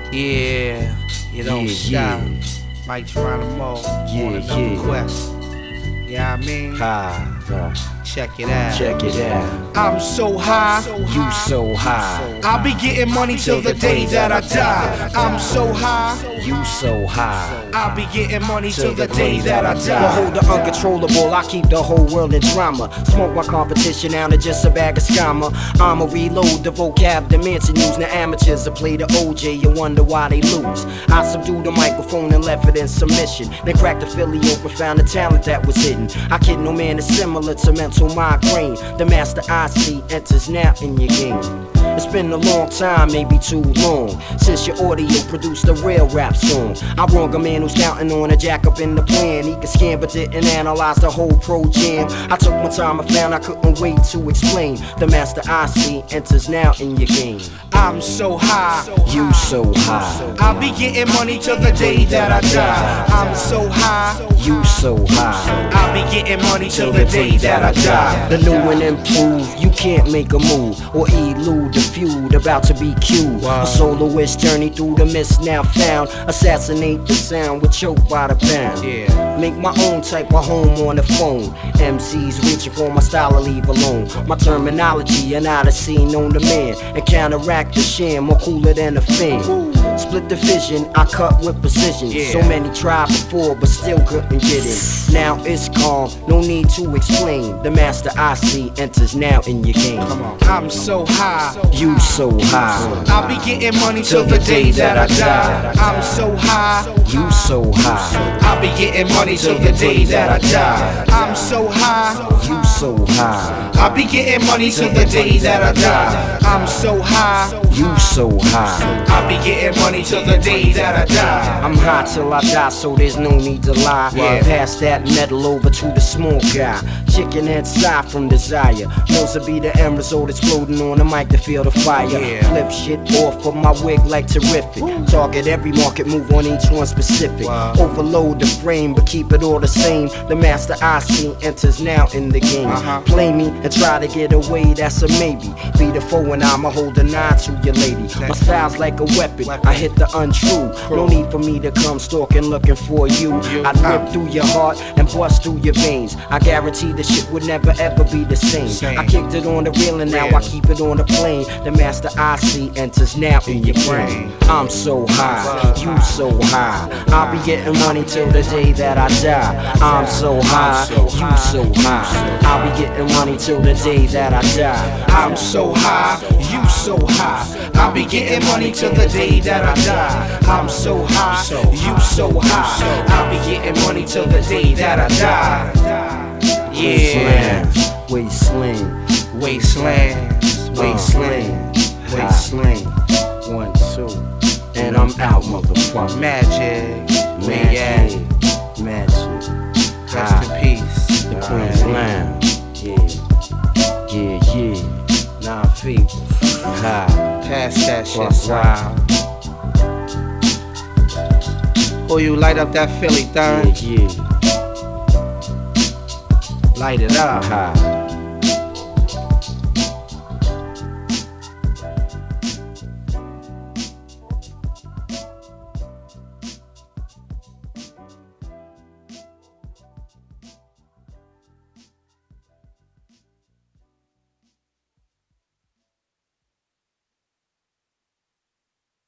Yeah, you don't stop. Mike Geronimo on another quest. Yeah, I mean, check it out. Check it out. I'm so high, You so high. I'll be getting money till the day that I die. I'm so high, You so high. I'll be getting money till the day that I Behold die. the uncontrollable, I keep the whole world in drama. Smoke my competition down to just a bag of scammer. I'ma reload the vocab, dimension using the amateurs to play the OJ. You wonder why they lose. I subdued the microphone and left it in submission. Then cracked the Philly open, found the talent that was hidden. I kid no man is similar to mental migraine. The master I see enters now in your game. It's been a long time, maybe too long, since your audio produced a real rap song. I wrong a man who's counting on a jack up in the plan. He could scan but didn't analyze the whole pro jam. I took my time, I found I couldn't wait to explain. The master I see enters now in your game. I'm so high, You so high. I'll be getting money till the day that I die. I'm so high, You so high. I'll be getting money till the day that I die. The new and improved, you can't make a move or elude the feud about to be cued. A soloist journey through the mist now found. Assassinate the sound with choke by the pound. Yeah. Make my own type of home on the phone. MCs reaching for my style to leave alone. My terminology and odyssey known to man. And counteract the sham, more cooler than a fan. Split the vision, I cut with precision. Yeah. So many tried before, but still couldn't get in. Now it's calm, no need to explain. The master I see enters now in your game. I'm so high, You so high. I'll be getting money till the day that I die. I'm so high, You so high. I'll be getting money till the day that I die. I'm so high, You so high. I'll be getting money till the day that I die. I'm so high, You so high. I'll be getting money till the day that I die. I'm high till I die, so there's no need to lie. Yeah. Pass that metal over to the small guy. Chicken head side from desire. Knows to be the end result exploding on the mic to feel the fire. Yeah. Flip shit off of my wig like terrific. Target every market, move on each one specific. Wow. Overload the frame, but keep it all the same. The master I see enters now in the game. Play me and try to get away, that's a maybe. Be the foe and I'ma hold a nine to your lady. My style's like a weapon, I hit the untrue. No need for me to come stalking looking for you. I'd rip through your heart and bust through your veins. I guarantee the shit would never ever be the same. I kicked it on the reel and now I keep it on the plane. The master I see enters now in your brain. I'm so high, you so high. I'll be getting money till the day that I die. I'm so high, you so high. I'll be getting money till the day that I die. I'm so high, you so high. I'll be getting money till the day that I die. I'm so high, you so high. I'll be getting money till the day that I die. Yeah, Wasteland, wasteland, wasteland, wasteland. 1, 2, and I'm out, motherfucker. magic, Magic, magic. rest in peace. The Queen's Lounge. Yeah. 9 feet. High. Pass that shit, Fuck wow. Who you light up that Philly thing? Yeah. Light it up. High.